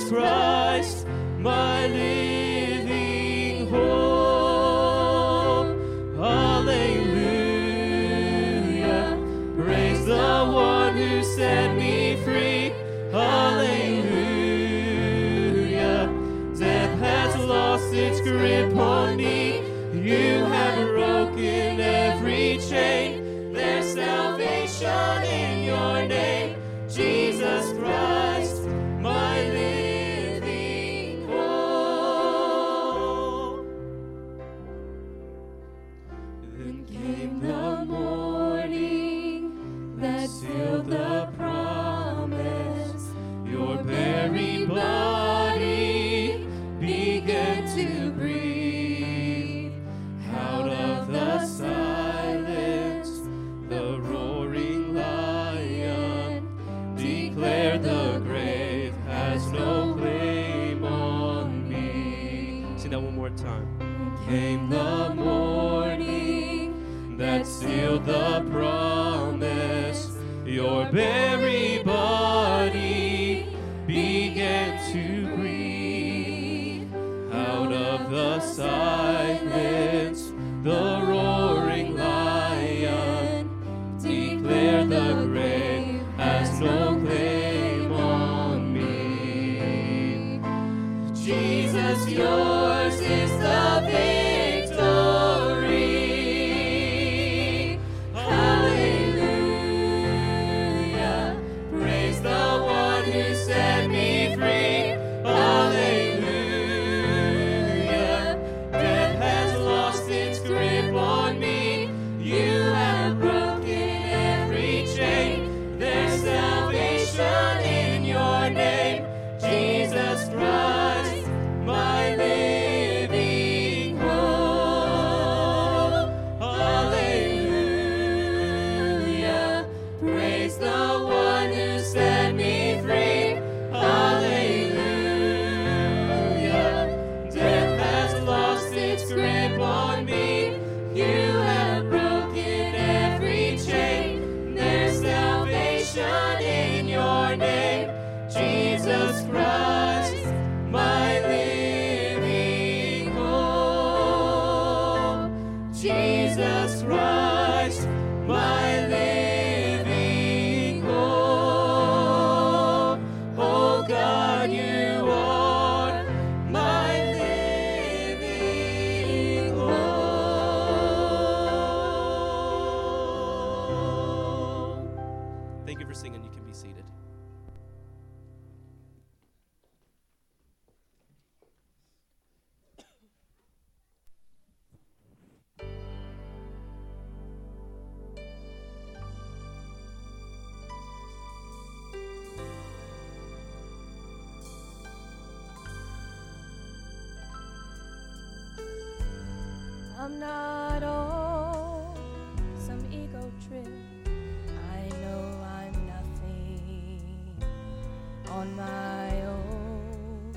Jesus Christ, my living hope. Hallelujah. Praise the one who set me free. Hallelujah. Death has lost its grip on me. You have broken every chain. There's salvation in your name, Jesus Christ, my living hope. Then came the morning that sealed the promise. Your very body began to breathe. Out of the silence, the roaring lion declared the grave has no claim on me. Sing that one more time. Came the morning that sealed the promise. Your very body began to breathe. Out of the silence, the roaring lion declared the grave has no claim on me. Jesus, yours is the victory. Hallelujah. Praise the one who set me free. Hallelujah. Death has lost its grip on me. You have broken every chain. There's salvation in your name, Jesus Christ, my living hope. Hallelujah. Praise the one who set me free. Hallelujah. Death has lost its grip on me. You have broken every chain. There's salvation in your name, Jesus Christ, my living hope. Jesus Christ, my living hope. Oh God, you are my living hope. Thank you for singing. You can be seated. I'm not on some ego trip. I know I'm nothing on my own.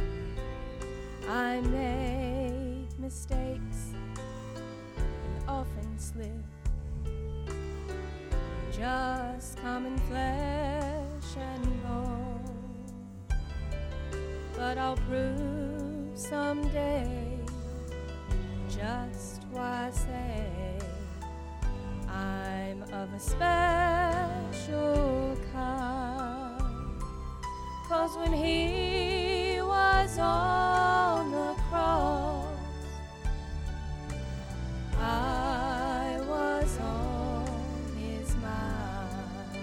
I make mistakes and often slip. Just common flesh and bone. But I'll prove someday just why I say I'm of a special kind. 'Cause when he was on the cross, I was on his mind.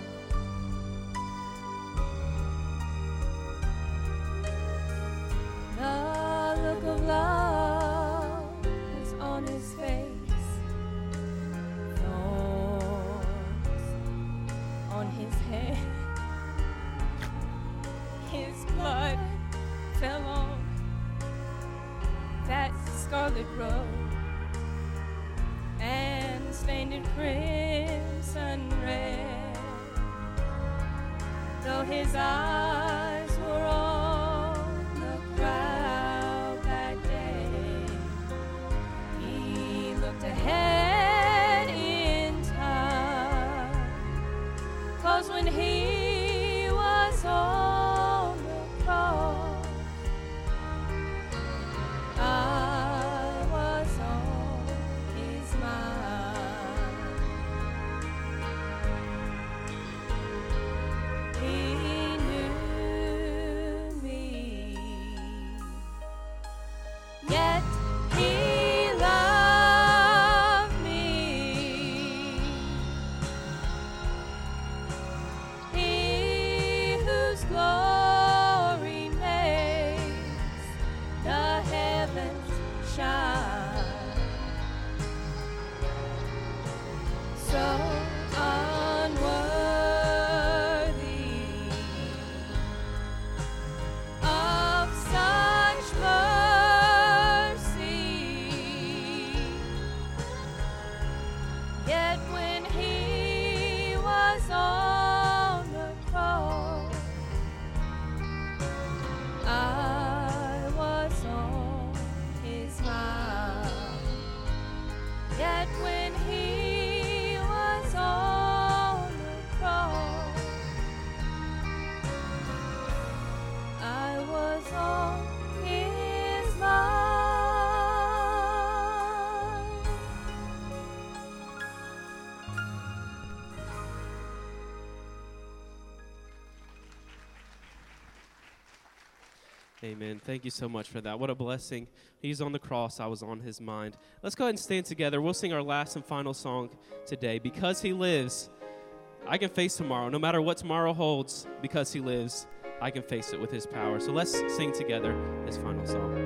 The look of love was on his face, thorns on his head. His blood fell on that scarlet robe and stained it crimson red. Though his eyes were on the crowd that day, he looked ahead in time. 'Cause when he was on the cross, shine. So unworthy of such mercy, yet when he was on the cross, I was on his mind. Yet when he was on the cross, I was on his mind. Amen. Thank you so much for that. What a blessing. He's on the cross. I was on his mind. Let's go ahead and stand together. We'll sing our last and final song today. Because he lives, I can face tomorrow. No matter what tomorrow holds, because he lives, I can face it with his power. So let's sing together this final song.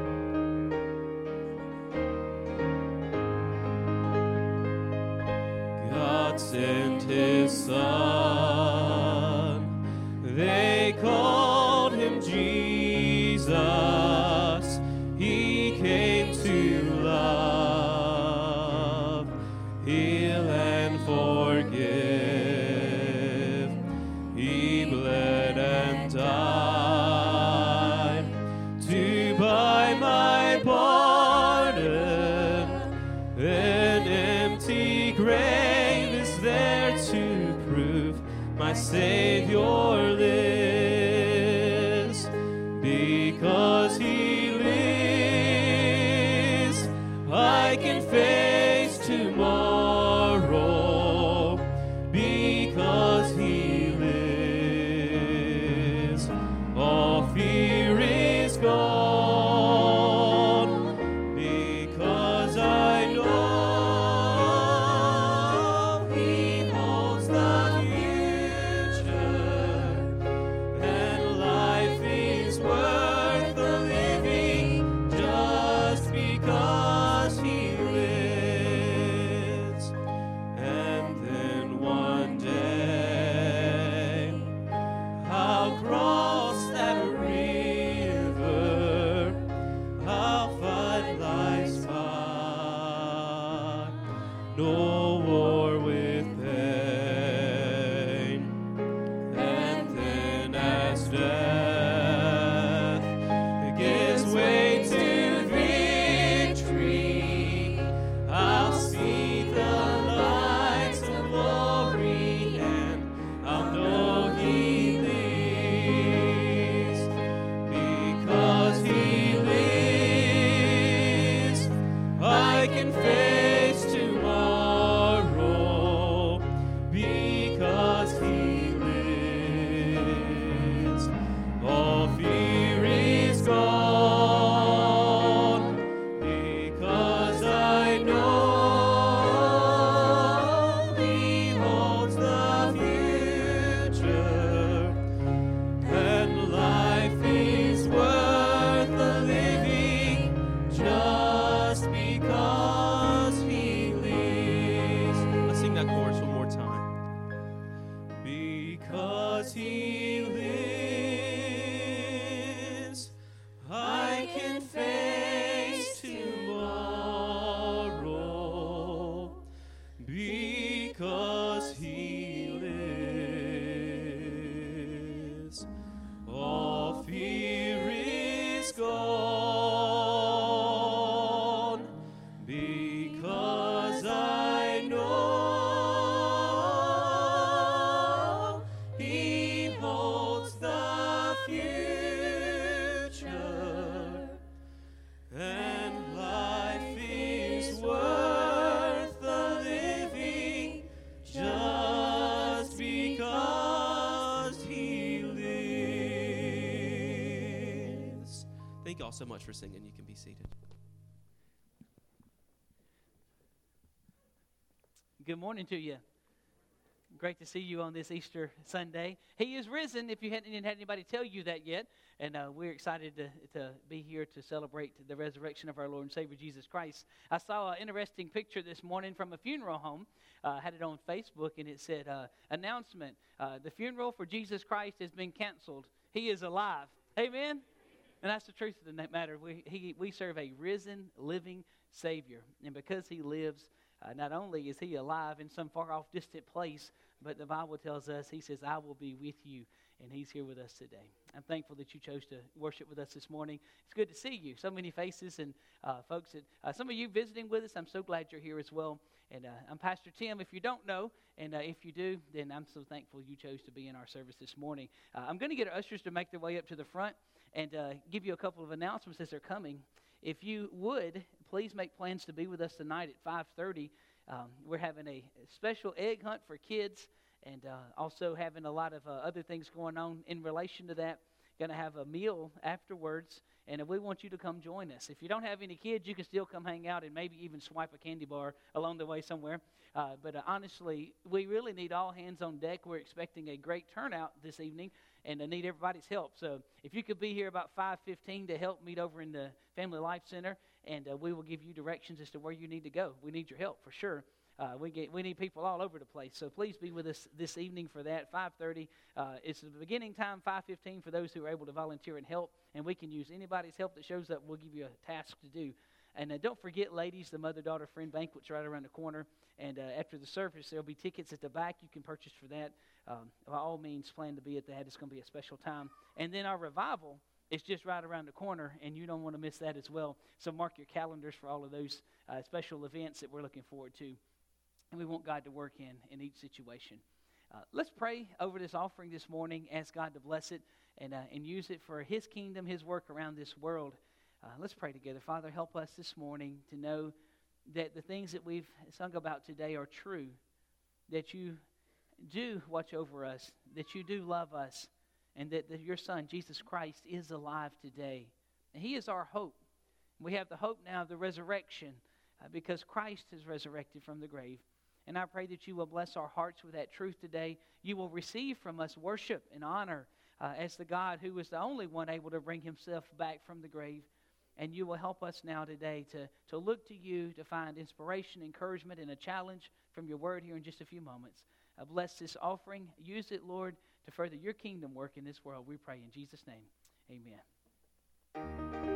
God sent his son. They called him Jesus. He came to love, heal, and forgive. He bled and died to buy my pardon. An empty grave is there to prove my Savior lives. Because he lives, I can face tomorrow. Because he lives, all fear is gone. Because I know he holds the future, and life is worth the living just because he lives. And then one day I'll cross that river, I'll fight life's fight, no war with pain. And then as death gives way to victory, I'll see the lights of glory, and I'll know he lives. Because he lives, I can face tomorrow. Because he lives, all fear is gone. Because I know he holds the future, and life is worth the living just because he lives. Let's sing that chorus one more time. Because he lives, I can face tomorrow. Because he lives, all fear is gone. Because I know he holds the future, and life is worth the living just because he lives. Thank you all so much for singing. You can be seated. Good morning to you. Great to see you on this Easter Sunday. He is risen, if you hadn't had anybody tell you that yet. And we're excited to be here to celebrate the resurrection of our Lord and Savior Jesus Christ. I saw an interesting picture this morning from a funeral home. Had it on Facebook, and it said, announcement, the funeral for Jesus Christ has been canceled. He is alive. Amen? And that's the truth of the matter. We serve a risen, living Savior. And because He lives, not only is He alive in some far-off, distant place, but the Bible tells us, He says, I will be with you, and He's here with us today. I'm thankful that you chose to worship with us this morning. It's good to see you. So many faces and folks. Some of you visiting with us, I'm so glad you're here as well. And I'm Pastor Tim, if you don't know, and if you do, then I'm so thankful you chose to be in our service this morning. I'm going to get our ushers to make their way up to the front and give you a couple of announcements as they're coming. If you would, please make plans to be with us tonight at 5:30. We're having a special egg hunt for kids, and also having a lot of other things going on in relation to that. Going to have a meal afterwards, and we want you to come join us. If you don't have any kids, you can still come hang out and maybe even swipe a candy bar along the way somewhere. But honestly, we really need all hands on deck. We're expecting a great turnout this evening, and I need everybody's help. So if you could be here about 5:15 to help meet over in the Family Life Center, and we will give you directions as to where you need to go. We need your help for sure. We need people all over the place. So please be with us this evening for that, 5:30. It's the beginning time, 5:15 for those who are able to volunteer and help. And we can use anybody's help that shows up. We'll give you a task to do. And don't forget, ladies, the mother-daughter friend banquet's right around the corner. And after the service, there'll be tickets at the back you can purchase for that. By all means, plan to be at that. It's going to be a special time. And then our revival is just right around the corner, and you don't want to miss that as well. So mark your calendars for all of those special events that we're looking forward to. And we want God to work in each situation. Let's pray over this offering this morning. Ask God to bless it and use it for His kingdom, His work around this world. Let's pray together. Father, help us this morning to know that the things that we've sung about today are true, that you do watch over us, that you do love us, and that your Son, Jesus Christ, is alive today. And He is our hope. We have the hope now of the resurrection because Christ has resurrected from the grave. And I pray that you will bless our hearts with that truth today. You will receive from us worship and honor as the God who is the only one able to bring Himself back from the grave. And you will help us now today to look to you to find inspiration, encouragement, and a challenge from your word here in just a few moments. Bless this offering. Use it, Lord, to further your kingdom work in this world. We pray in Jesus' name. Amen.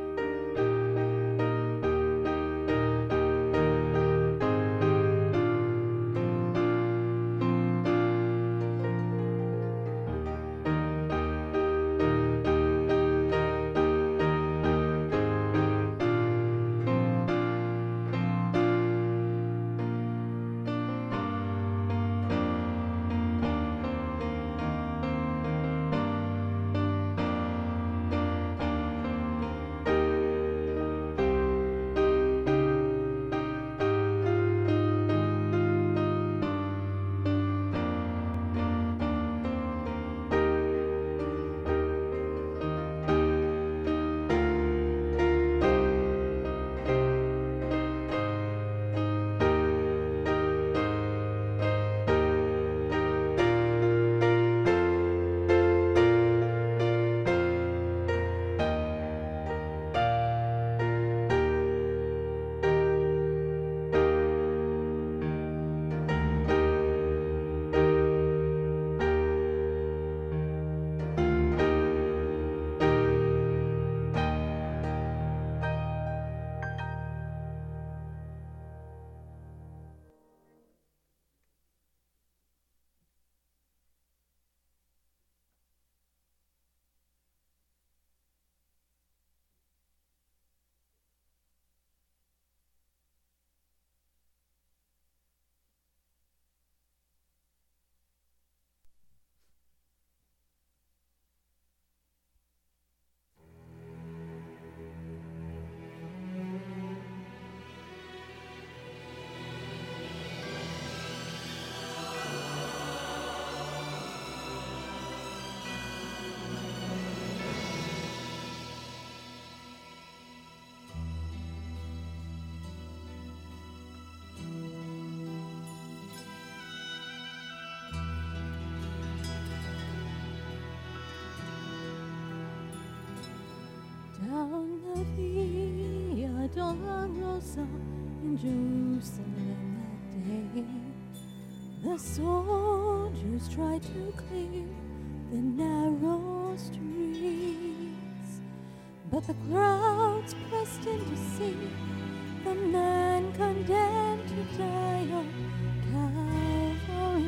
Down the Via Dolorosa in Jerusalem that day, the soldiers tried to clear the narrow streets, but the crowds pressed in to see the man condemned to die on Calvary.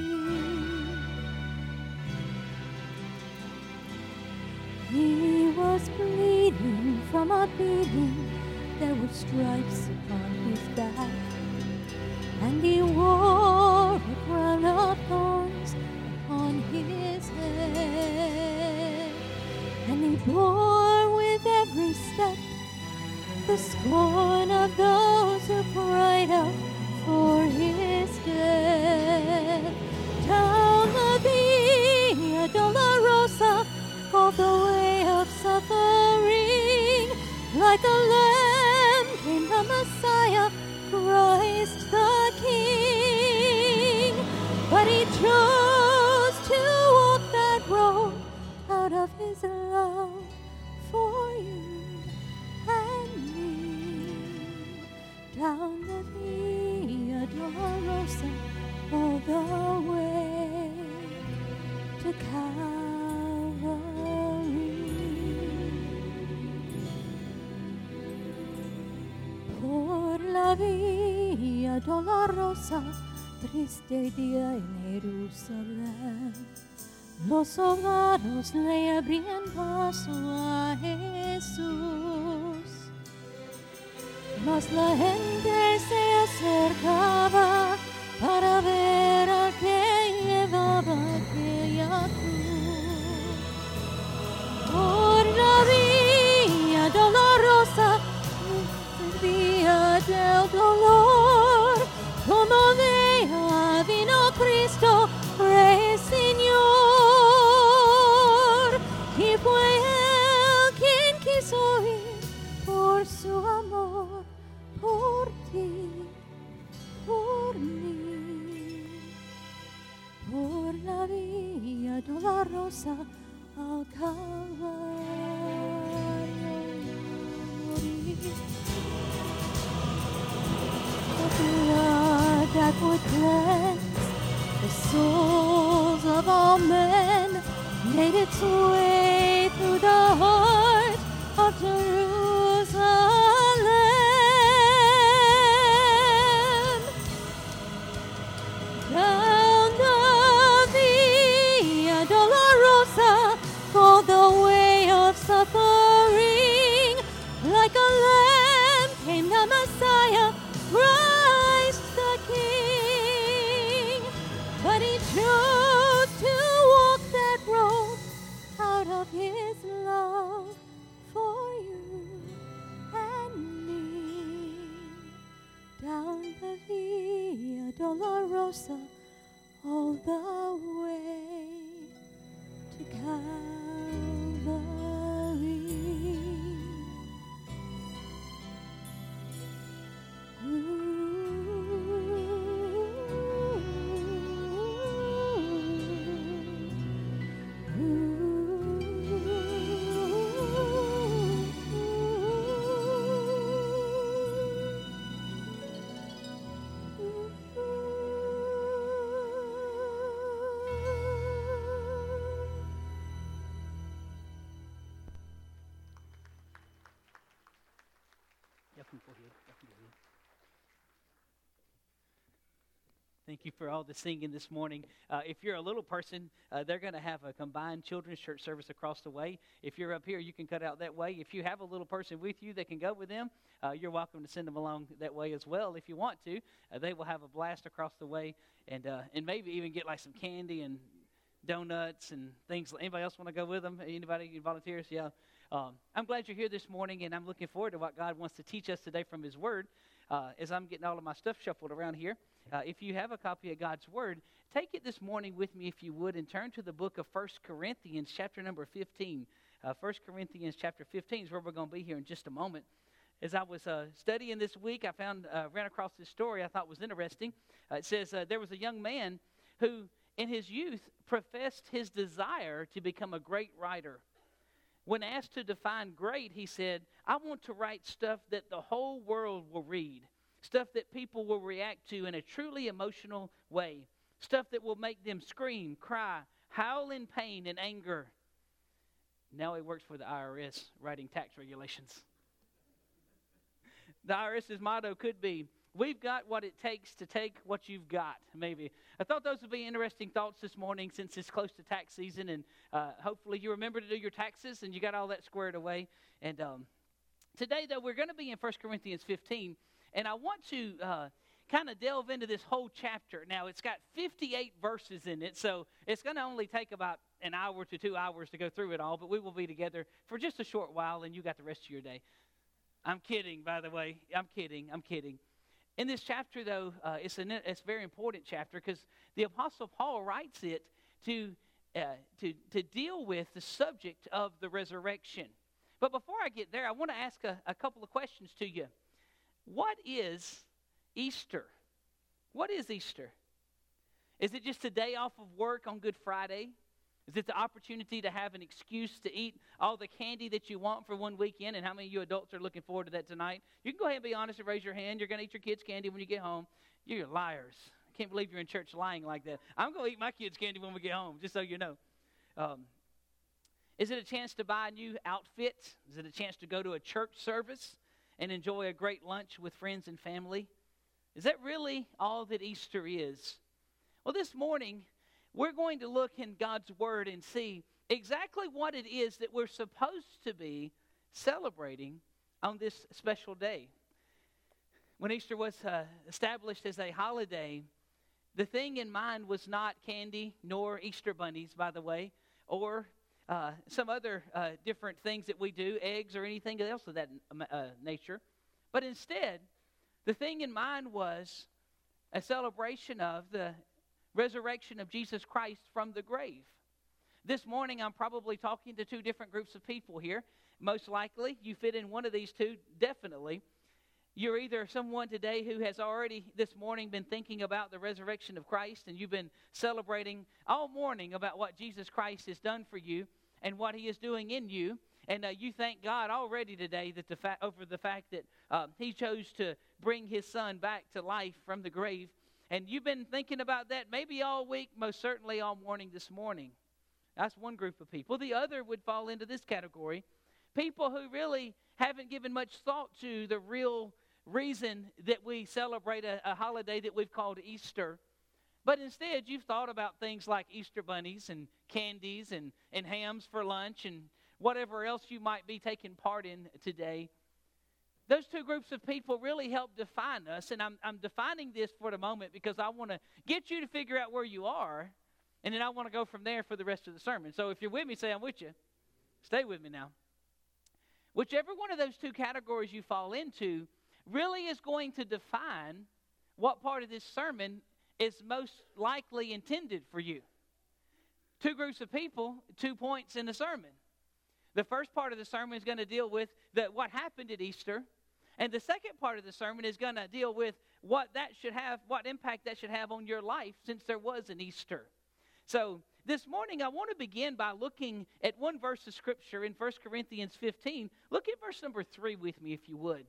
He was bleeding from a beating. There were stripes upon his back, and he wore a crown of thorns upon his head. And he bore with every step the scorn of those who cried out for his death. Down the Via Dolorosa, called the way of suffering, like a lamb came the Messiah, Christ the King. But he chose to walk that road out of his love for you and me. Down the Via Dolorosa, all the way to Calvary. Por la Via Dolorosa, triste día en Jerusalén, los soldados le abrían paso a Jesús, mas la gente se acercaba para ver a que llevaba aquella cruz. Por la Via Dolorosa, Vía del dolor, como vea vino Cristo, Rey Señor, y fue Él quien quiso ir por su amor, por ti, por mí. Por la Vía Dolorosa al Calvario morir. The blood that would cleanse the souls of all men made its way through the heart of Jerusalem. Down the Via Dolorosa, called the way of suffering, like a lamb came the Messiah, Christ the King. But he chose to walk that road out of his love for you and me. Down the Via Dolorosa, all the way to Calvary. Thank you for all the singing this morning. If you're a little person, they're going to have a combined children's church service across the way. If you're up here, you can cut out that way. If you have a little person with you that can go with them, you're welcome to send them along that way as well if you want to. They will have a blast across the way and maybe even get like some candy and donuts and things. Anybody else want to go with them? Anybody volunteers? Yeah. I'm glad you're here this morning, and I'm looking forward to what God wants to teach us today from His Word. As I'm getting all of my stuff shuffled around here, if you have a copy of God's Word, take it this morning with me if you would and turn to the book of 1 Corinthians chapter number 15. 1 Corinthians chapter 15 is where we're going to be here in just a moment. As I was studying this week, I ran across this story I thought was interesting. It says there was a young man who in his youth professed his desire to become a great writer. when asked to define great, he said, I want to write stuff that the whole world will read, stuff that people will react to in a truly emotional way, stuff that will make them scream, cry, howl in pain and anger. Now he works for the IRS, writing tax regulations. The IRS's motto could be, we've got what it takes to take what you've got, maybe. I thought those would be interesting thoughts this morning since it's close to tax season, and hopefully you remember to do your taxes and you got all that squared away. And today, though, we're going to be in 1 Corinthians 15, and I want to kind of delve into this whole chapter. Now, it's got 58 verses in it, so it's going to only take about an hour to 2 hours to go through it all, but we will be together for just a short while, and you got the rest of your day. I'm kidding, by the way. I'm kidding. In this chapter, though, it's a very important chapter because the Apostle Paul writes it to deal with the subject of the resurrection. But before I get there, I want to ask a couple of questions to you. What is Easter? What is Easter? Is it just a day off of work on Good Friday? Is it the opportunity to have an excuse to eat all the candy that you want for one weekend? And how many of you adults are looking forward to that tonight? You can go ahead and be honest and raise your hand. You're going to eat your kids' candy when you get home. You're liars. I can't believe you're in church lying like that. I'm going to eat my kids' candy when we get home, just so you know. Is it a chance to buy a new outfit? Is it a chance to go to a church service and enjoy a great lunch with friends and family? Is that really all that Easter is? Well, this morning, we're going to look in God's Word and see exactly what it is that we're supposed to be celebrating on this special day. When Easter was established as a holiday, the thing in mind was not candy, nor Easter bunnies, by the way, or some other different things that we do, eggs or anything else of that nature. But instead, the thing in mind was a celebration of the resurrection of Jesus Christ from the grave. This morning, I'm probably talking to two different groups of people here. Most likely, you fit in one of these two, definitely. You're either someone today who has already this morning been thinking about the resurrection of Christ, and you've been celebrating all morning about what Jesus Christ has done for you and what He is doing in you. And you thank God already today that over the fact that He chose to bring His Son back to life from the grave. And you've been thinking about that maybe all week, most certainly all morning this morning. That's one group of people. The other would fall into this category. People who really haven't given much thought to the real reason that we celebrate a holiday that we've called Easter. But instead, you've thought about things like Easter bunnies and candies and hams for lunch and whatever else you might be taking part in today. Those two groups of people really help define us, and I'm defining this for the moment because I want to get you to figure out where you are, and then I want to go from there for the rest of the sermon. So if you're with me, say I'm with you. Stay with me now. Whichever one of those two categories you fall into really is going to define what part of this sermon is most likely intended for you. Two groups of people, 2 points in the sermon. The first part of the sermon is going to deal with what happened at Easter. And the second part of the sermon is going to deal with what impact that should have on your life since there was an Easter. So this morning I want to begin by looking at one verse of Scripture in 1 Corinthians 15. Look at verse number 3 with me if you would.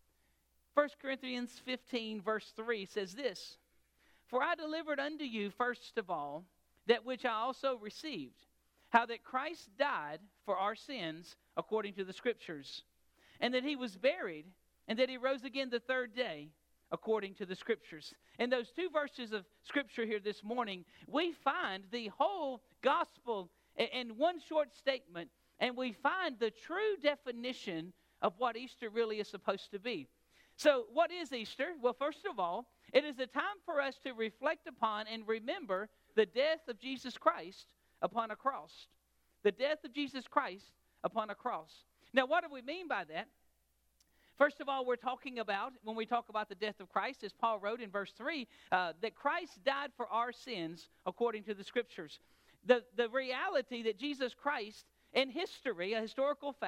1 Corinthians 15 verse 3 says this, "For I delivered unto you first of all that which I also received, how that Christ died for our sins according to the Scriptures, and that He was buried, and that He rose again the third day according to the Scriptures." In those two verses of Scripture here this morning, we find the whole gospel in one short statement, and we find the true definition of what Easter really is supposed to be. So what is Easter? Well, first of all, it is a time for us to reflect upon and remember the death of Jesus Christ upon a cross. The death of Jesus Christ upon a cross. Now, what do we mean by that? First of all, we're talking about, when we talk about the death of Christ, as Paul wrote in verse 3, that Christ died for our sins according to the Scriptures. The reality that Jesus Christ, in history, a historical fact,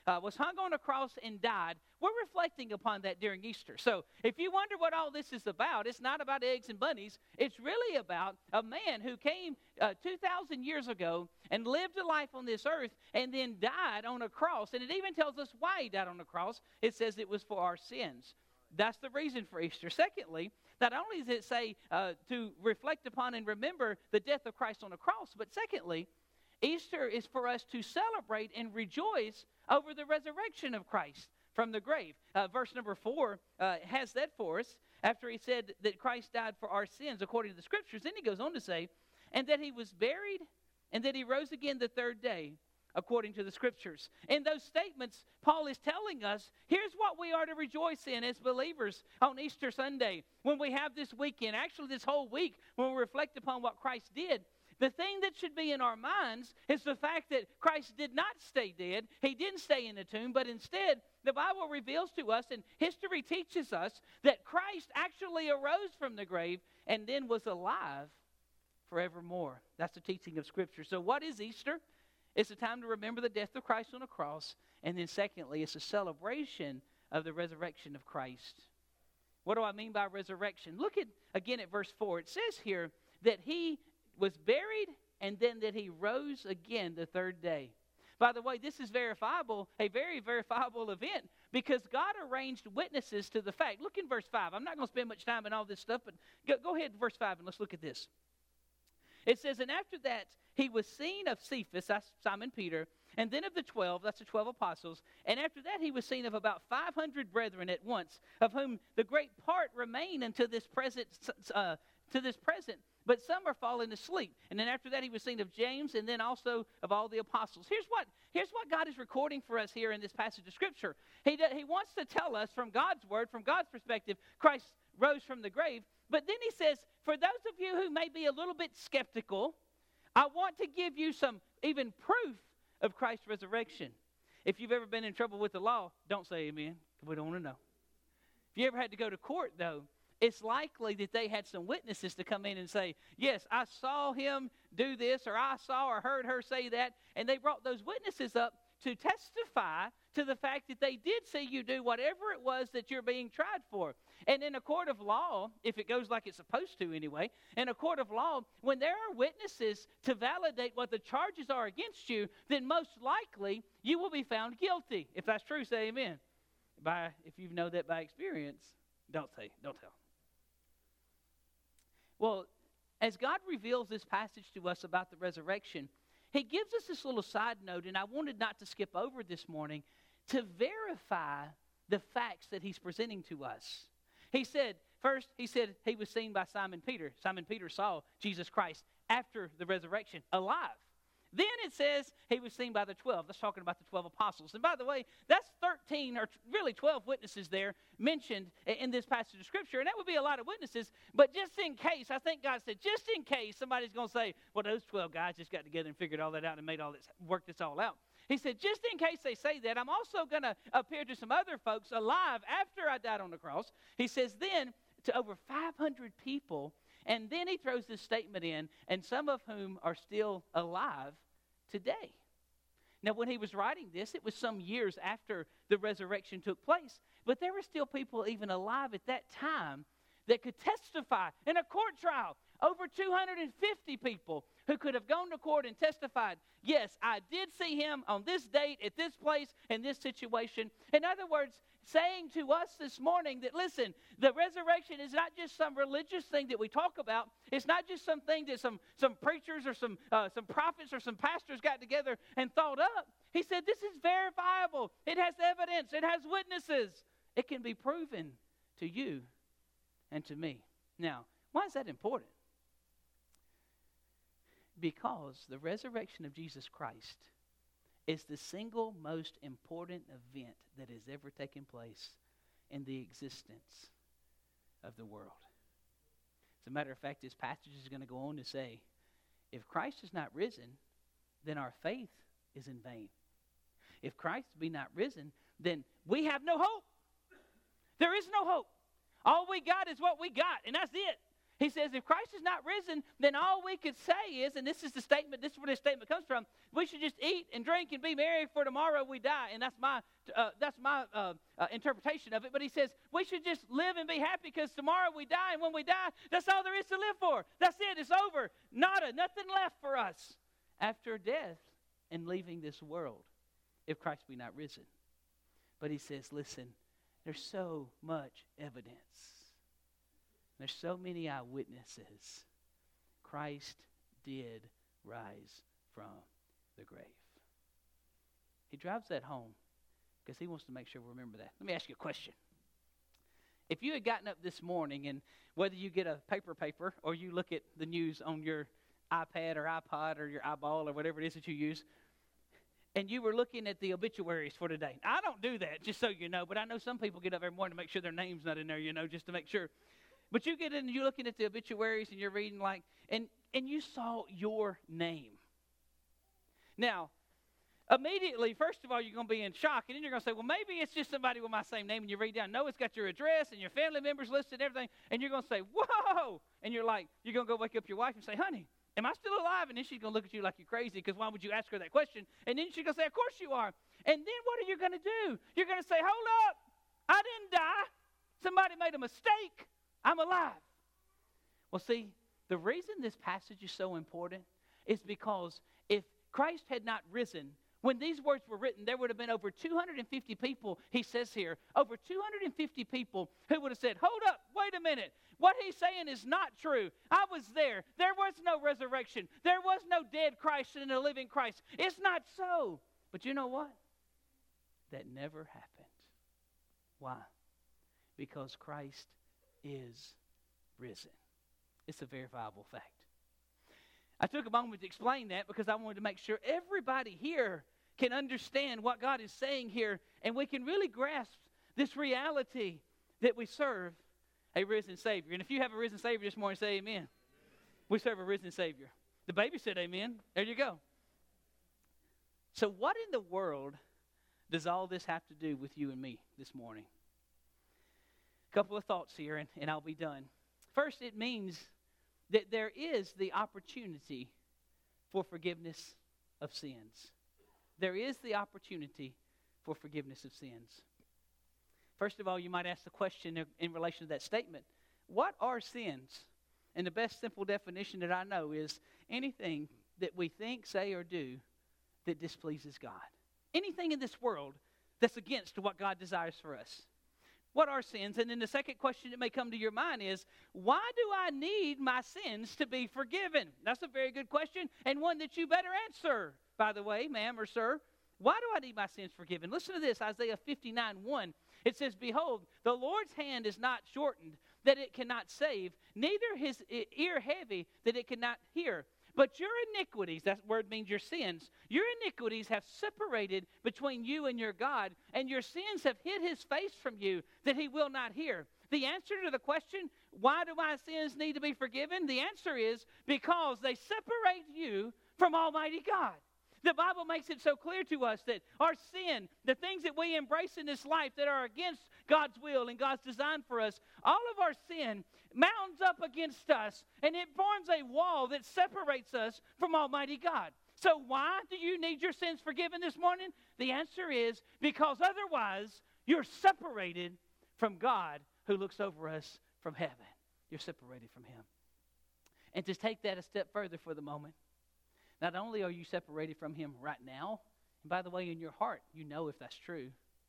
was hung on a cross and died, we're reflecting upon that during Easter. So if you wonder what all this is about, it's not about eggs and bunnies. It's really about a man who came 2,000 years ago and lived a life on this earth and then died on a cross. And it even tells us why he died on the cross. It says it was for our sins. That's the reason for Easter. Secondly, not only does it say to reflect upon and remember the death of Christ on the cross, but secondly, Easter is for us to celebrate and rejoice over the resurrection of Christ from the grave. Verse number 4 has that for us. After he said that Christ died for our sins according to the Scriptures, then he goes on to say, and that he was buried, and that he rose again the third day according to the Scriptures. In those statements, Paul is telling us, here's what we are to rejoice in as believers on Easter Sunday. When we have this weekend, actually this whole week, when we reflect upon what Christ did, the thing that should be in our minds is the fact that Christ did not stay dead. He didn't stay in the tomb, but instead, the Bible reveals to us, and history teaches us, that Christ actually arose from the grave and then was alive forevermore. That's the teaching of Scripture. So what is Easter? It's a time to remember the death of Christ on the cross. And then secondly, it's a celebration of the resurrection of Christ. What do I mean by resurrection? Look again at verse 4. It says here that he was buried and then that he rose again the third day. By the way, this is verifiable, a very verifiable event, because God arranged witnesses to the fact. Look in verse 5. I'm not going to spend much time on all this stuff, but go ahead to verse 5 and let's look at this. It says, and after that, he was seen of Cephas, that's Simon Peter, and then of the 12, that's the 12 apostles. And after that, he was seen of about 500 brethren at once, of whom the great part remain unto this present. But some are fallen asleep. And then after that, he was seen of James, and then also of all the apostles. Here's what God is recording for us here in this passage of Scripture. He wants to tell us from God's word, from God's perspective, Christ rose from the grave. But then he says, for those of you who may be a little bit skeptical, I want to give you some even proof of Christ's resurrection. If you've ever been in trouble with the law, don't say amen. We don't want to know. If you ever had to go to court, though, it's likely that they had some witnesses to come in and say, yes, I saw him do this, or I saw or heard her say that. And they brought those witnesses up to testify to the fact that they did see you do whatever it was that you're being tried for. And in a court of law, if it goes like it's supposed to anyway, in a court of law, when there are witnesses to validate what the charges are against you, then most likely you will be found guilty. If that's true, say amen. If you know that by experience, don't tell. Well, as God reveals this passage to us about the resurrection, he gives us this little side note, and I wanted not to skip over this morning, to verify the facts that he's presenting to us. First, he said he was seen by Simon Peter. Simon Peter saw Jesus Christ after the resurrection, alive. Then it says he was seen by the 12. That's talking about the 12 apostles. And by the way, that's 13 or really 12 witnesses there mentioned in this passage of Scripture. And that would be a lot of witnesses. But just in case, I think God said, just in case somebody's going to say, well, those 12 guys just got together and figured all that out and worked this all out. He said, just in case they say that, I'm also going to appear to some other folks alive after I died on the cross. He says then to over 500 people. And then he throws this statement in, and some of whom are still alive today. Now, when he was writing this, it was some years after the resurrection took place, but there were still people even alive at that time that could testify in a court trial. Over 250 people who could have gone to court and testified, yes, I did see him on this date, at this place, in this situation. In other words, saying to us this morning that, listen, the resurrection is not just some religious thing that we talk about. It's not just something that some preachers or some prophets or some pastors got together and thought up. He said this is verifiable. It has evidence. It has witnesses. It can be proven to you and to me. Now, why is that important? Because the resurrection of Jesus Christ is the single most important event that has ever taken place in the existence of the world. As a matter of fact, this passage is going to go on to say, if Christ is not risen, then our faith is in vain. If Christ be not risen, then we have no hope. There is no hope. All we got is what we got, and that's it. He says, if Christ is not risen, then all we could say is, and this is where this statement comes from, we should just eat and drink and be merry, for tomorrow we die. And that's my interpretation of it. But he says, we should just live and be happy because tomorrow we die, and when we die, that's all there is to live for. That's it. It's over. Nothing left for us after death and leaving this world, if Christ be not risen. But he says, listen, there's so much evidence. There's so many eyewitnesses. Christ did rise from the grave. He drives that home because he wants to make sure we remember that. Let me ask you a question. If you had gotten up this morning, and whether you get a paper or you look at the news on your iPad or iPod or your eyeball or whatever it is that you use, and you were looking at the obituaries for today. I don't do that, just so you know, but I know some people get up every morning to make sure their name's not in there, just to make sure. But you get in and you're looking at the obituaries and you're reading and you saw your name. Now, immediately, first of all, you're going to be in shock, and then you're going to say, well, maybe it's just somebody with my same name, and you read down, no, it's got your address and your family members listed and everything, and you're going to say, whoa, and you're going to go wake up your wife and say, honey, am I still alive? And then she's going to look at you like you're crazy, because why would you ask her that question? And then she's going to say, of course you are. And then what are you going to do? You're going to say, hold up, I didn't die. Somebody made a mistake. I'm alive. Well, see, the reason this passage is so important is because if Christ had not risen, when these words were written, there would have been over 250 people, he says here, over 250 people who would have said, hold up, wait a minute. What he's saying is not true. I was there. There was no resurrection. There was no dead Christ and a living Christ. It's not so. But you know what? That never happened. Why? Because Christ is risen. It's a verifiable fact. I took a moment to explain that because I wanted to make sure everybody here can understand what God is saying here, and we can really grasp this reality that we serve a risen Savior. And if you have a risen Savior this morning, say amen. We serve a risen Savior. The baby said amen. There you go. So what in the world does all this have to do with you and me this morning? A couple of thoughts here, and I'll be done. First, it means that there is the opportunity for forgiveness of sins. There is the opportunity for forgiveness of sins. First of all, you might ask the question in relation to that statement, what are sins? And the best simple definition that I know is anything that we think, say, or do that displeases God. Anything in this world that's against what God desires for us. What are sins? And then the second question that may come to your mind is, why do I need my sins to be forgiven? That's a very good question, and one that you better answer, by the way, ma'am or sir. Why do I need my sins forgiven? Listen to this, Isaiah 59:1. It says, behold, the Lord's hand is not shortened, that it cannot save, neither his ear heavy, that it cannot hear. But your iniquities, that word means your sins, your iniquities have separated between you and your God, and your sins have hid his face from you, that he will not hear. The answer to the question, why do my sins need to be forgiven? The answer is because they separate you from Almighty God. The Bible makes it so clear to us that our sin, the things that we embrace in this life that are against God's will and God's design for us, all of our sin mounts up against us, and it forms a wall that separates us from Almighty God. So why do you need your sins forgiven this morning? The answer is because otherwise you're separated from God who looks over us from heaven. You're separated from him. And to take that a step further for the moment, not only are you separated from him right now, and by the way, in your heart, you know if that's true.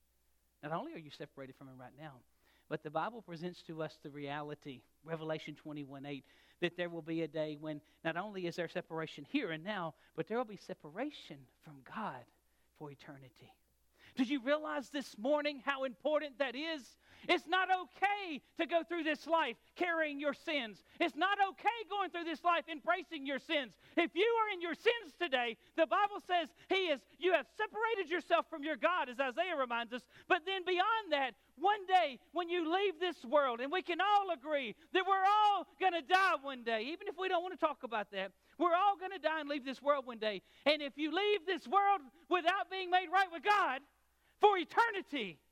Not only are you separated from him right now, but the Bible presents to us the reality, Revelation 21:8, that there will be a day when not only is there separation here and now, but there will be separation from God for eternity. Did you realize this morning how important that is? It's not okay to go through this life carrying your sins. It's not okay going through this life embracing your sins. If you are in your sins today, the Bible says you have separated yourself from your God, as Isaiah reminds us. But then beyond that, one day when you leave this world, and we can all agree that we're all going to die one day, even if we don't want to talk about that, we're all going to die and leave this world one day. And if you leave this world without being made right with God for eternity,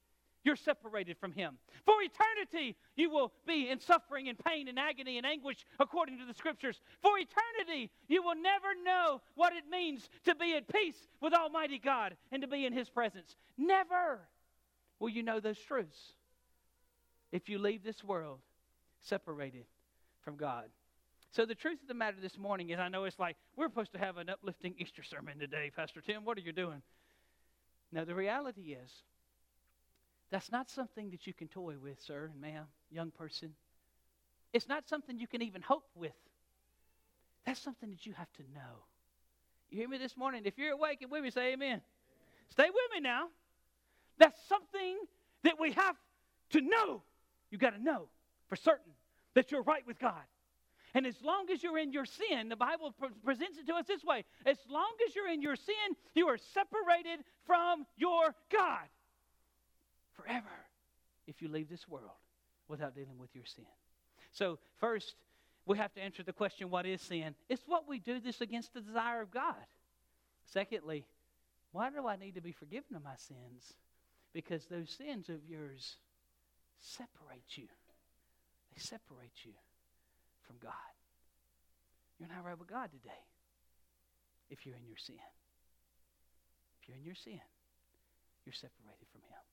you're separated from Him. For eternity, you will be in suffering and pain and agony and anguish according to the Scriptures. For eternity, you will never know what it means to be at peace with Almighty God and to be in His presence. Never will you know those truths if you leave this world separated from God. So the truth of the matter this morning is, I know it's like, we're supposed to have an uplifting Easter sermon today, Pastor Tim. What are you doing? No, the reality is, that's not something that you can toy with, sir and ma'am, young person. It's not something you can even hope with. That's something that you have to know. You hear me this morning? If you're awake and with me, say amen. Stay with me now. That's something that we have to know. You got to know for certain that you're right with God. And as long as you're in your sin, the Bible presents it to us this way. As long as you're in your sin, you are separated from your God forever if you leave this world without dealing with your sin. So first, we have to answer the question, what is sin? It's what we do this against the desire of God. Secondly, why do I need to be forgiven of my sins? Because those sins of yours separate you. They separate you from God. You're not right with God today if you're in your sin. If you're in your sin, you're separated from Him.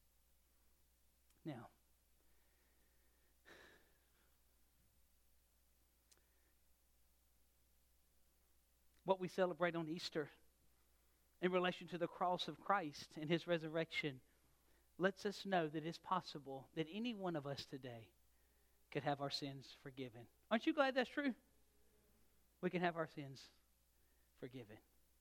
Now, what we celebrate on Easter in relation to the cross of Christ and His resurrection lets us know that it's possible that any one of us today could have our sins forgiven. Aren't you glad that's true? We can have our sins forgiven.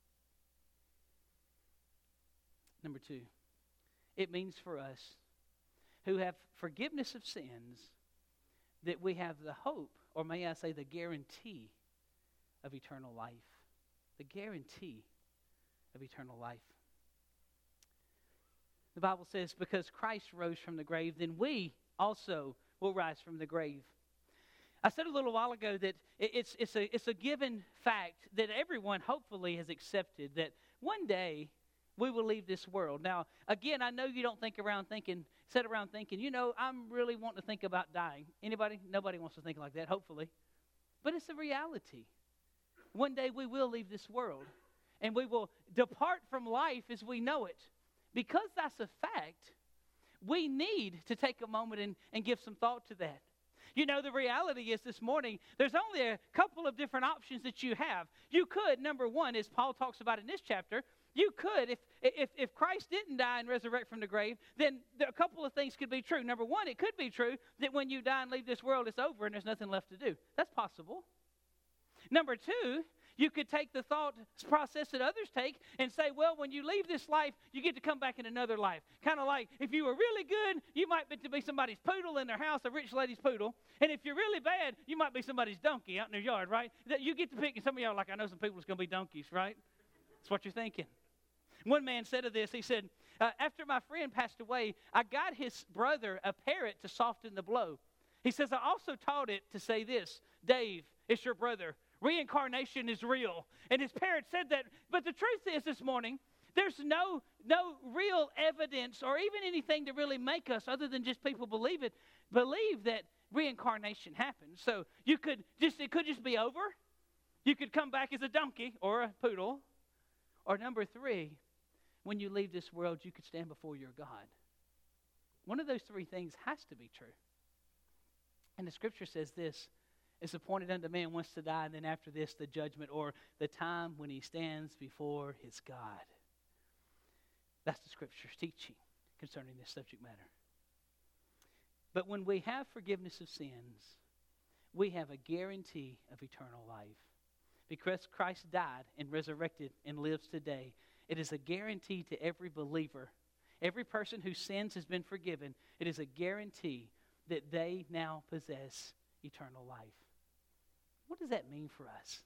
Number 2, it means for us who have forgiveness of sins that we have the hope, or may I say the guarantee of eternal life. The guarantee of eternal life. The Bible says, because Christ rose from the grave, then we also will rise from the grave. I said a little while ago that it's a given fact that everyone hopefully has accepted that one day we will leave this world. Now, again, I know you don't sit around thinking, I'm really wanting to think about dying. Anybody? Nobody wants to think like that, hopefully. But it's a reality. One day we will leave this world, and we will depart from life as we know it. Because that's a fact, we need to take a moment and give some thought to that. You know, the reality is this morning, there's only a couple of different options that you have. You could, number one, as Paul talks about in this chapter, you could, if Christ didn't die and resurrect from the grave, then a couple of things could be true. Number one, it could be true that when you die and leave this world, it's over and there's nothing left to do. That's possible. Number two, you could take the thought process that others take and say, well, when you leave this life, you get to come back in another life. Kind of like if you were really good, you might be somebody's poodle in their house, a rich lady's poodle. And if you're really bad, you might be somebody's donkey out in their yard, right? That you get to pick, and some of y'all are like, I know some people that's going to be donkeys, right? That's what you're thinking. One man said of this, he said, after my friend passed away, I got his brother a parrot to soften the blow. He says, I also taught it to say this, Dave, it's your brother. Reincarnation is real. And his parent said that. But the truth is this morning, there's no real evidence or even anything to really make us, other than just people believe that reincarnation happens. So it could just be over. You could come back as a donkey or a poodle. Or number 3, when you leave this world, you could stand before your God. One of those 3 things has to be true. And the scripture says this, it's appointed unto man once to die, and then after this, the judgment, or the time when he stands before his God. That's the scripture's teaching concerning this subject matter. But when we have forgiveness of sins, we have a guarantee of eternal life. Because Christ died and resurrected and lives today, it is a guarantee to every believer, every person whose sins has been forgiven, it is a guarantee that they now possess eternal life. What does that mean for us?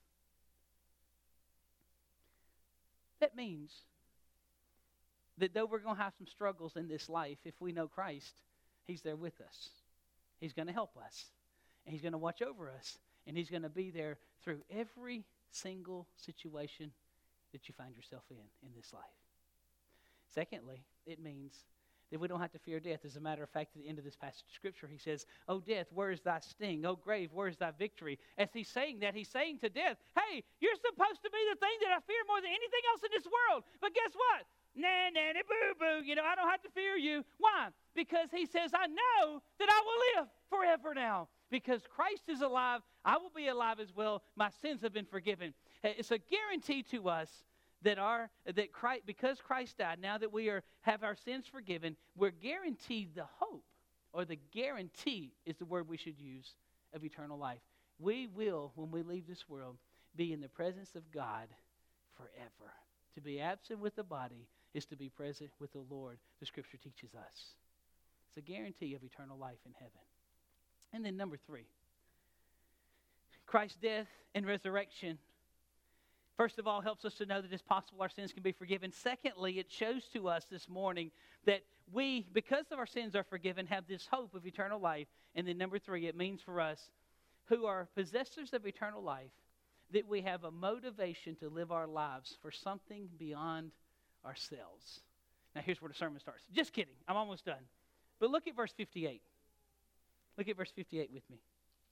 That means that though we're going to have some struggles in this life, if we know Christ, He's there with us. He's going to help us. And He's going to watch over us. And He's going to be there through every single situation that you find yourself in this life. Secondly, it means that we don't have to fear death. As a matter of fact, at the end of this passage of Scripture, he says, "O death, where is thy sting? O grave, where is thy victory?" As he's saying that, he's saying to death, hey, you're supposed to be the thing that I fear more than anything else in this world. But guess what? Nah, nanny, boo-boo. I don't have to fear you. Why? Because he says, I know that I will live forever now. Because Christ is alive, I will be alive as well. My sins have been forgiven. It's a guarantee to us that Christ, because Christ died, now that we have our sins forgiven, we're guaranteed the hope, or the guarantee is the word we should use, of eternal life. We will, when we leave this world, be in the presence of God forever. To be absent with the body is to be present with the Lord, the Scripture teaches us. It's a guarantee of eternal life in heaven. And then number 3, Christ's death and resurrection, first of all, helps us to know that it's possible our sins can be forgiven. Secondly, it shows to us this morning that we, because of our sins are forgiven, have this hope of eternal life. And then number 3, it means for us who are possessors of eternal life that we have a motivation to live our lives for something beyond ourselves. Now here's where the sermon starts. Just kidding. I'm almost done. But look at verse 58. Look at verse 58 with me.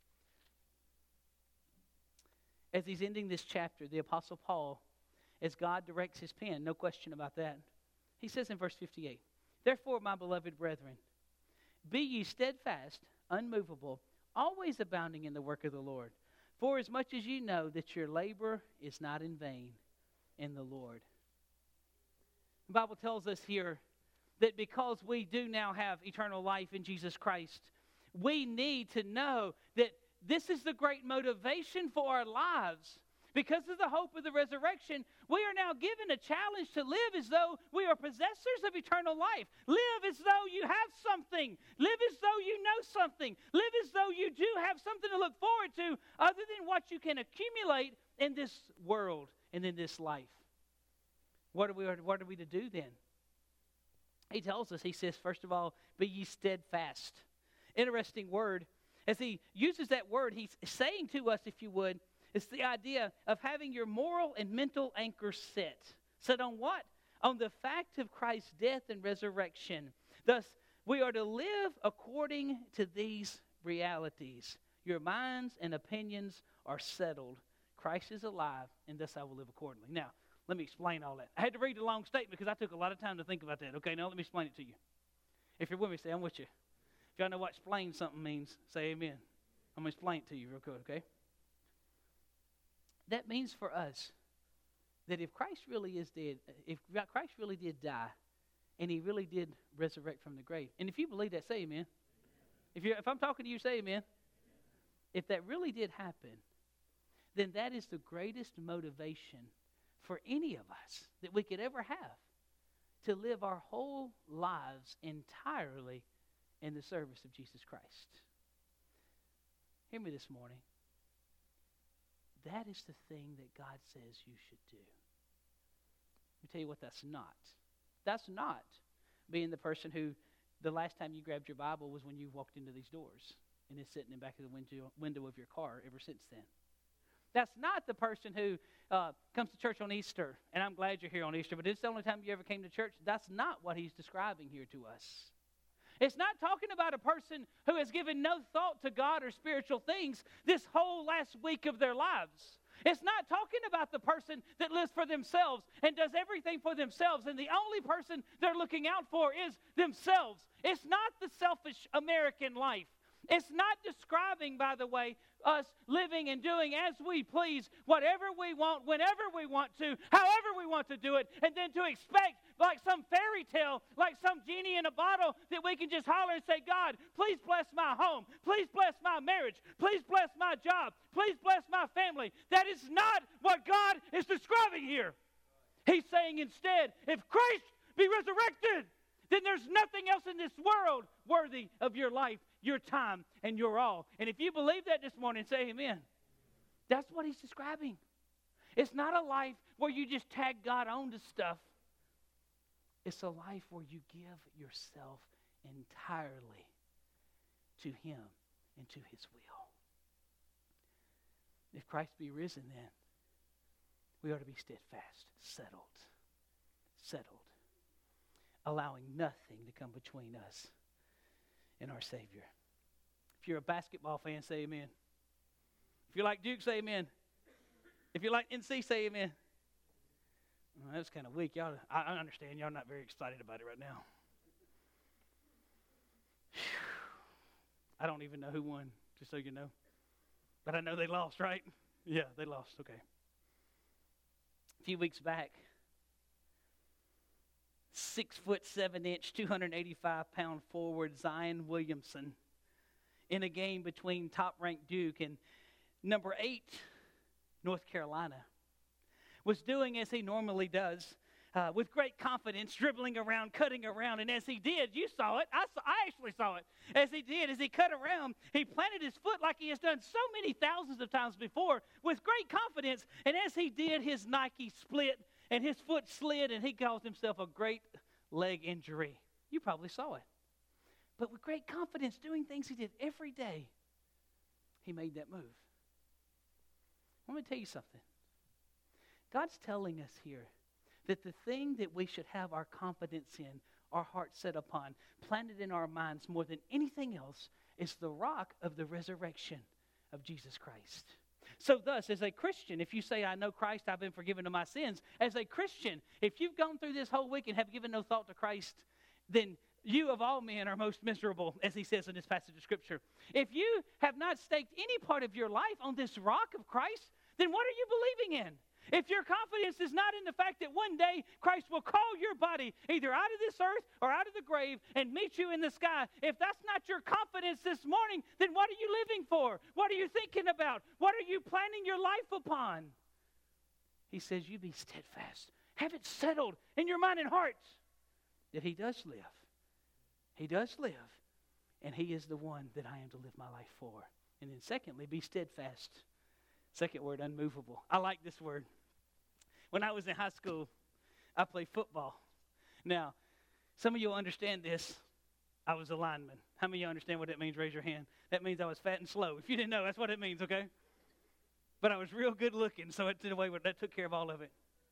As he's ending this chapter, the Apostle Paul, as God directs his pen, no question about that, he says in verse 58, "Therefore, my beloved brethren, be ye steadfast, unmovable, always abounding in the work of the Lord, for as much as ye know that your labor is not in vain in the Lord." The Bible tells us here that because we do now have eternal life in Jesus Christ, we need to know that this is the great motivation for our lives. Because of the hope of the resurrection, we are now given a challenge to live as though we are possessors of eternal life. Live as though you have something. Live as though you know something. Live as though you do have something to look forward to other than what you can accumulate in this world and in this life. What are we to do then? He tells us, he says, first of all, be ye steadfast. Interesting word. As he uses that word, he's saying to us, if you would, it's the idea of having your moral and mental anchor set. Set on what? On the fact of Christ's death and resurrection. Thus, we are to live according to these realities. Your minds and opinions are settled. Christ is alive, and thus I will live accordingly. Now, let me explain all that. I had to read a long statement because I took a lot of time to think about that. Okay, now let me explain it to you. If you're with me, say, I'm with you. If y'all know what explain something means, say amen. I'm going to explain it to you real quick, okay? That means for us that if Christ really is dead, if Christ really did die, and he really did resurrect from the grave, and if you believe that, say amen. If I'm talking to you, say amen. If that really did happen, then that is the greatest motivation for any of us that we could ever have to live our whole lives entirely in the service of Jesus Christ. Hear me this morning. That is the thing that God says you should do. Let me tell you what that's not. That's not being the person who the last time you grabbed your Bible was when you walked into these doors and it's sitting in the back of the window of your car ever since then. That's not the person who comes to church on Easter, and I'm glad you're here on Easter, but it's the only time you ever came to church. That's not what he's describing here to us. It's not talking about a person who has given no thought to God or spiritual things this whole last week of their lives. It's not talking about the person that lives for themselves and does everything for themselves, and the only person they're looking out for is themselves. It's not the selfish American life. It's not describing, by the way, us living and doing as we please, whatever we want, whenever we want to, however we want to do it, and then to expect, like some fairy tale, like some genie in a bottle, that we can just holler and say, God, please bless my home. Please bless my marriage. Please bless my job. Please bless my family. That is not what God is describing here. He's saying instead, if Christ be resurrected, then there's nothing else in this world worthy of your life, your time, and your all. And if you believe that this morning, say amen. That's what he's describing. It's not a life where you just tag God on to stuff. It's a life where you give yourself entirely to him and to his will. If Christ be risen, then we ought to be steadfast, settled. allowing nothing to come between us and our Savior. If you're a basketball fan, say amen. If you like Duke, say amen. If you like NC, say amen. Well, that's kind of weak. Y'all, I understand y'all not very excited about it right now. I don't even know who won, just so you know. But I know they lost, right? Yeah, they lost. Okay. A few weeks back, 6'7", 285-pound forward Zion Williamson, in a game between top-ranked Duke and number 8 North Carolina, was doing as he normally does, with great confidence, dribbling around, cutting around. And as he did, you saw it. I actually saw it. As he cut around, he planted his foot like he has done so many thousands of times before with great confidence. And as he did, his Nike split and his foot slid and he caused himself a great leg injury. You probably saw it. But with great confidence, doing things he did every day, he made that move. Let me tell you something. God's telling us here that the thing that we should have our confidence in, our heart set upon, planted in our minds more than anything else, is the rock of the resurrection of Jesus Christ. So thus, as a Christian, if you say, I know Christ, I've been forgiven of my sins, as a Christian, if you've gone through this whole week and have given no thought to Christ, then you of all men are most miserable, as he says in this passage of Scripture. If you have not staked any part of your life on this rock of Christ, then what are you believing in? If your confidence is not in the fact that one day Christ will call your body either out of this earth or out of the grave and meet you in the sky, if that's not your confidence this morning, then what are you living for? What are you thinking about? What are you planning your life upon? He says, you be steadfast. Have it settled in your mind and heart that he does live. He does live, and he is the one that I am to live my life for. And then secondly, be steadfast. Second word, unmovable. I like this word. When I was in high school, I played football. Now, some of you will understand this. I was a lineman. How many of you understand what that means? Raise your hand. That means I was fat and slow. If you didn't know, that's what it means, okay? But I was real good looking, so it did away with that, took care of all of it.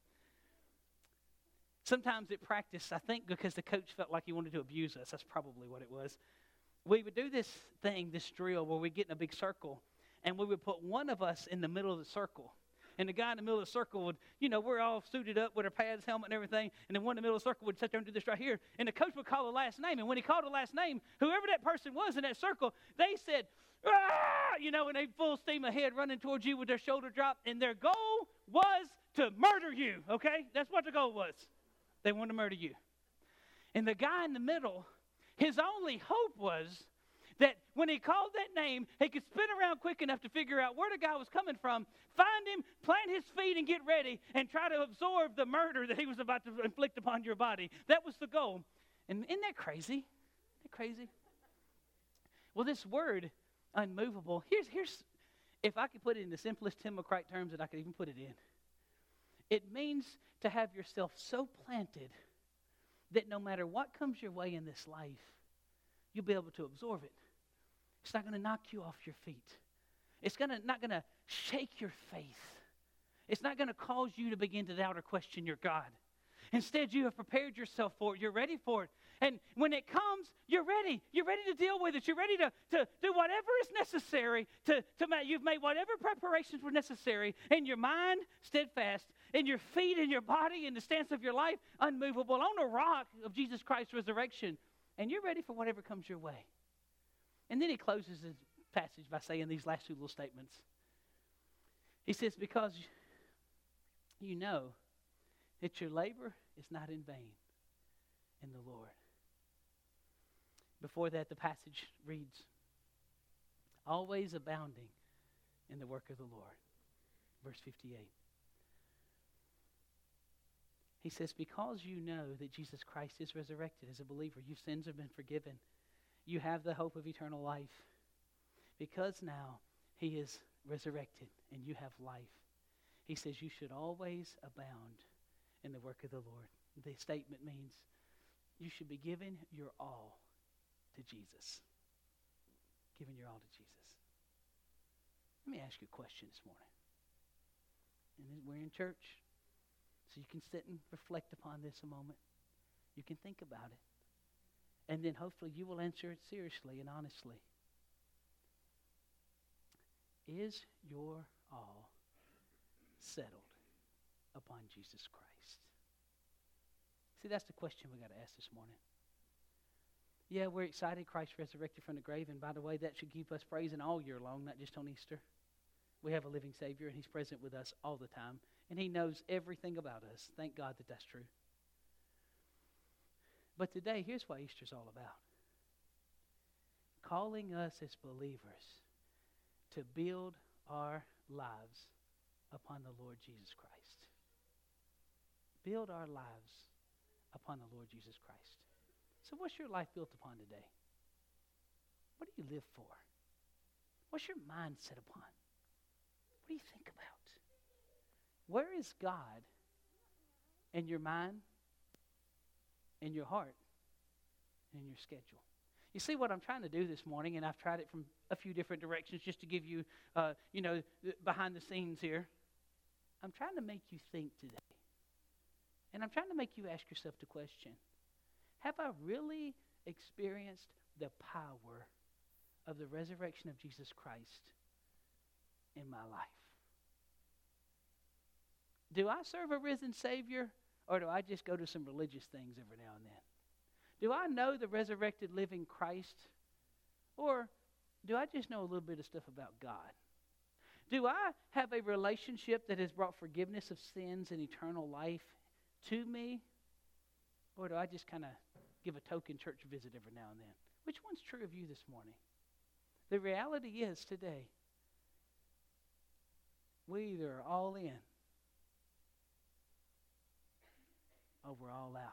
Sometimes at practice, I think because the coach felt like he wanted to abuse us. That's probably what it was. We would do this thing, this drill, where we get in a big circle, and we would put one of us in the middle of the circle. And the guy in the middle of the circle would, we're all suited up with our pads, helmet, and everything. And then one in the middle of the circle would sit there and do this right here. And the coach would call a last name. And when he called a last name, whoever that person was in that circle, they said, ah! And they full steam ahead running towards you with their shoulder dropped. And their goal was to murder you, okay? That's what the goal was. They wanted to murder you. And the guy in the middle, his only hope was that when he called that name, he could spin around quick enough to figure out where the guy was coming from, find him, plant his feet, and get ready, and try to absorb the murder that he was about to inflict upon your body. That was the goal. And isn't that crazy? Isn't that crazy? Well, this word, unmovable, here's if I could put it in the simplest Tim McCright terms that I could even put it in. It means to have yourself so planted that no matter what comes your way in this life, you'll be able to absorb it. It's not going to knock you off your feet. It's not going to shake your faith. It's not going to cause you to begin to doubt or question your God. Instead, you have prepared yourself for it. You're ready for it. And when it comes, you're ready. You're ready to deal with it. You're ready to do whatever is necessary. You've made whatever preparations were necessary. In your mind, steadfast. In your feet, in your body, in the stance of your life, unmovable. On the rock of Jesus Christ's resurrection. And you're ready for whatever comes your way. And then he closes his passage by saying these last two little statements. He says, because you know that your labor is not in vain in the Lord. Before that, the passage reads, always abounding in the work of the Lord. Verse 58. He says, because you know that Jesus Christ is resurrected as a believer, your sins have been forgiven. You have the hope of eternal life. Because now he is resurrected and you have life. He says you should always abound in the work of the Lord. The statement means you should be giving your all to Jesus. Giving your all to Jesus. Let me ask you a question this morning. And we're in church, so you can sit and reflect upon this a moment. You can think about it. And then hopefully you will answer it seriously and honestly. Is your all settled upon Jesus Christ? See, that's the question we got to ask this morning. Yeah, we're excited Christ resurrected from the grave, and by the way, that should keep us praising all year long, not just on Easter. We have a living Savior, and He's present with us all the time, and He knows everything about us. Thank God that that's true. But today, here's what Easter's all about. Calling us as believers to build our lives upon the Lord Jesus Christ. Build our lives upon the Lord Jesus Christ. So what's your life built upon today? What do you live for? What's your mind set upon? What do you think about? Where is God in your mind, in your heart, and in your schedule? You see what I'm trying to do this morning, and I've tried it from a few different directions just to give you, behind the scenes here. I'm trying to make you think today. And I'm trying to make you ask yourself the question, have I really experienced the power of the resurrection of Jesus Christ in my life? Do I serve a risen Savior, or do I just go to some religious things every now and then? Do I know the resurrected living Christ, or do I just know a little bit of stuff about God? Do I have a relationship that has brought forgiveness of sins and eternal life to me, or do I just kind of give a token church visit every now and then? Which one's true of you this morning? The reality is today, we either are all in or we're all out.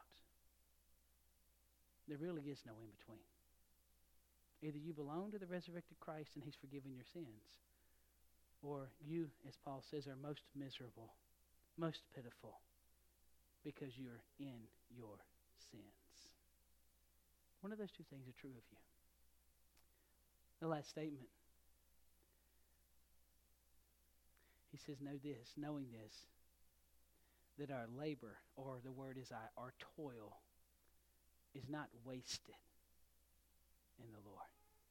There really is no in between. Either you belong to the resurrected Christ and He's forgiven your sins, or you, as Paul says, are most miserable, most pitiful, because you're in your sins. One of those two things are true of you. The last statement. He says, know this, knowing this, that our labor, or the word is our toil, is not wasted in the Lord.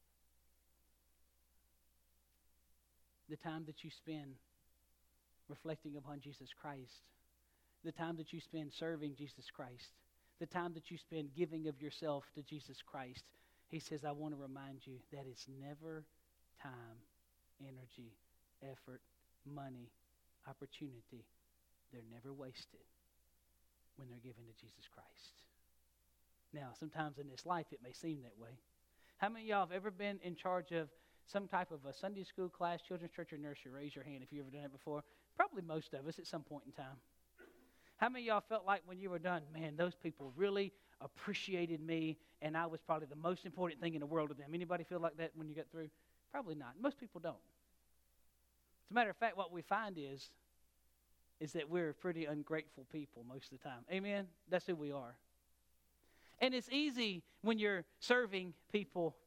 The time that you spend reflecting upon Jesus Christ, the time that you spend serving Jesus Christ, the time that you spend giving of yourself to Jesus Christ, He says, I want to remind you that it's never time, energy, effort, money, opportunity. They're never wasted when they're given to Jesus Christ. Now, sometimes in this life it may seem that way. How many of y'all have ever been in charge of some type of a Sunday school class, children's church, or nursery? Raise your hand if you've ever done it before. Probably most of us at some point in time. How many of y'all felt like when you were done, man, those people really appreciated me, and I was probably the most important thing in the world to them? Anybody feel like that when you get through? Probably not. Most people don't. As a matter of fact, what we find is that we're pretty ungrateful people most of the time. Amen? That's who we are. And it's easy when you're serving people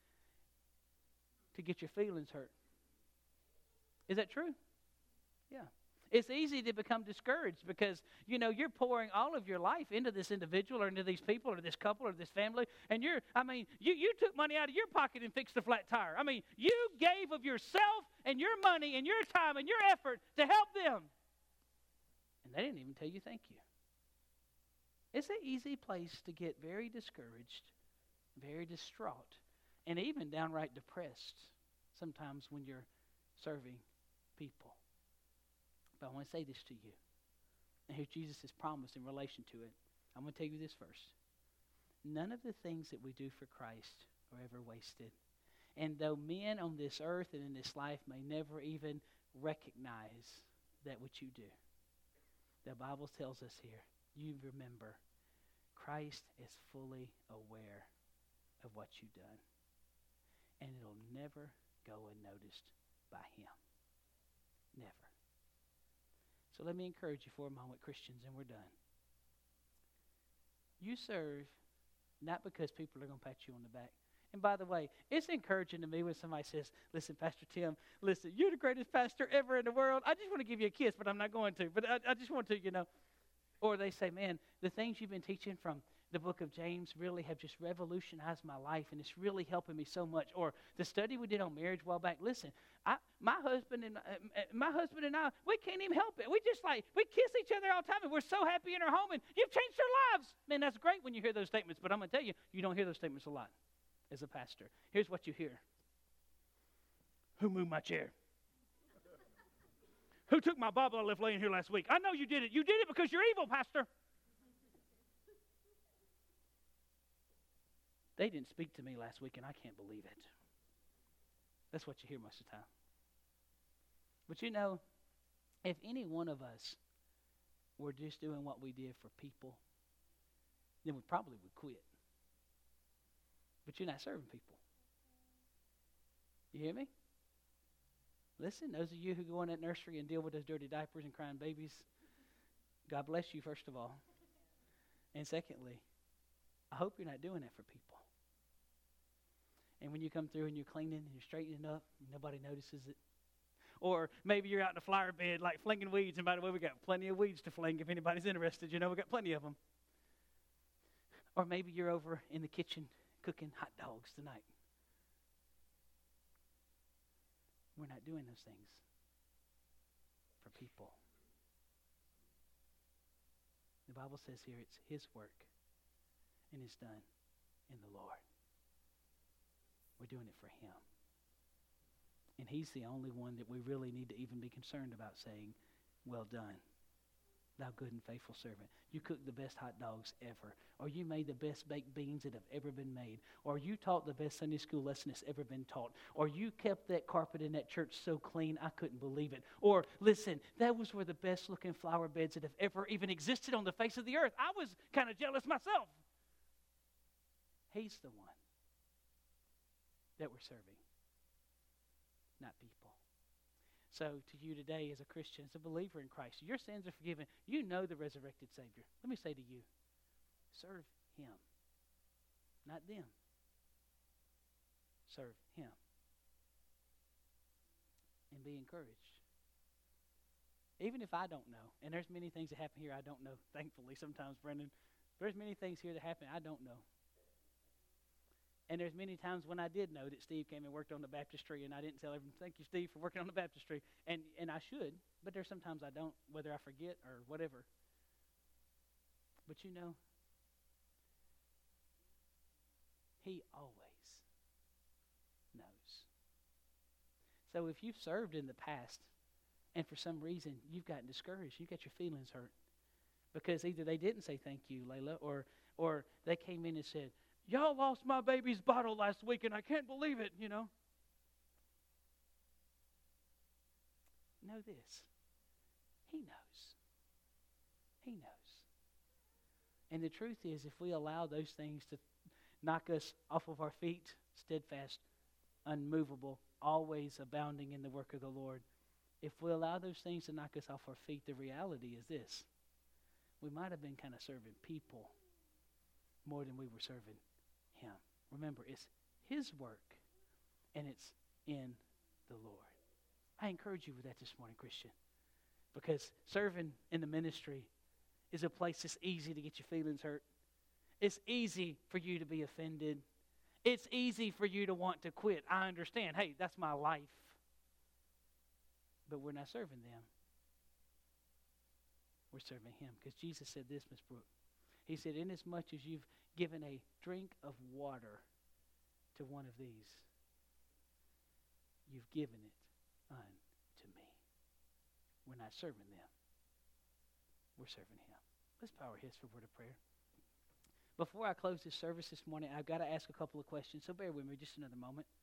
to get your feelings hurt. Is that true? Yeah. It's easy to become discouraged because, you're pouring all of your life into this individual or into these people or this couple or this family. And you took money out of your pocket and fixed a flat tire. You gave of yourself and your money and your time and your effort to help them. And they didn't even tell you thank you. It's an easy place to get very discouraged, very distraught, and even downright depressed sometimes when you're serving people. But I want to say this to you. And here Jesus has promised in relation to it. I'm going to tell you this first. None of the things that we do for Christ are ever wasted. And though men on this earth and in this life may never even recognize that which you do, the Bible tells us here, you remember, Christ is fully aware of what you've done. And it'll never go unnoticed by Him. Never. So let me encourage you for a moment, Christians, and we're done. You serve not because people are going to pat you on the back. And by the way, it's encouraging to me when somebody says, listen, Pastor Tim, listen, you're the greatest pastor ever in the world. I just want to give you a kiss, but I'm not going to. But I just want to, Or they say, man, the things you've been teaching from the book of James really have just revolutionized my life, and it's really helping me so much. Or the study we did on marriage a while back. Listen, my husband and I, we can't even help it. We kiss each other all the time, and we're so happy in our home, and you've changed our lives. Man, that's great when you hear those statements, but I'm going to tell you, you don't hear those statements a lot as a pastor. Here's what you hear. Who moved my chair? Who took my Bible I left laying here last week? I know you did it. You did it because you're evil, pastor. They didn't speak to me last week, and I can't believe it. That's what you hear most of the time. But you know, if any one of us were just doing what we did for people, then we probably would quit. But you're not serving people. You hear me? Listen, those of you who go in that nursery and deal with those dirty diapers and crying babies, God bless you, first of all. And secondly, I hope you're not doing that for people. And when you come through and you're cleaning and you're straightening up, nobody notices it. Or maybe you're out in the flower bed like flinging weeds. And by the way, we got plenty of weeds to fling if anybody's interested. You know, we got plenty of them. Or maybe you're over in the kitchen cooking hot dogs tonight. We're not doing those things for people. The Bible says here it's His work, and it's done in the Lord. We're doing it for Him. And He's the only one that we really need to even be concerned about saying, well done, thou good and faithful servant. You cooked the best hot dogs ever. Or you made the best baked beans that have ever been made. Or you taught the best Sunday school lesson that's ever been taught. Or you kept that carpet in that church so clean I couldn't believe it. Or, listen, that was where the best looking flower beds that have ever even existed on the face of the earth. I was kind of jealous myself. He's the one that we're serving, not people. So to you today as a Christian, as a believer in Christ, your sins are forgiven. You know the resurrected Savior. Let me say to you, serve Him, not them. Serve Him. And be encouraged. Even if I don't know, and there's many things that happen here I don't know, thankfully sometimes, Brendan. There's many things here that happen I don't know. And there's many times when I did know that Steve came and worked on the baptistry, and I didn't tell everyone, thank you, Steve, for working on the baptistry. And I should, but there's sometimes I don't, whether I forget or whatever. But you know, He always knows. So if you've served in the past, and for some reason you've gotten discouraged, you got your feelings hurt, because either they didn't say thank you, Layla, or they came in and said, y'all lost my baby's bottle last week, and I can't believe it, you know. Know this. He knows. He knows. And the truth is, if we allow those things to knock us off of our feet, steadfast, unmovable, always abounding in the work of the Lord, if we allow those things to knock us off our feet, the reality is this. We might have been kind of serving people more than we were serving Him. Remember, it's His work, and it's in the Lord. I encourage you with that this morning, Christian, because serving in the ministry is a place that's easy to get your feelings hurt. It's easy for you to be offended. It's easy for you to want to quit. I understand. Hey, that's my life. But we're not serving them. We're serving Him, because Jesus said this, Miss Brooke. He said, inasmuch as you've given a drink of water to one of these, you've given it unto me. We're not serving them. We're serving Him. Let's bow our heads for a word of prayer. Before I close this service this morning, I've got to ask a couple of questions, so bear with me just another moment.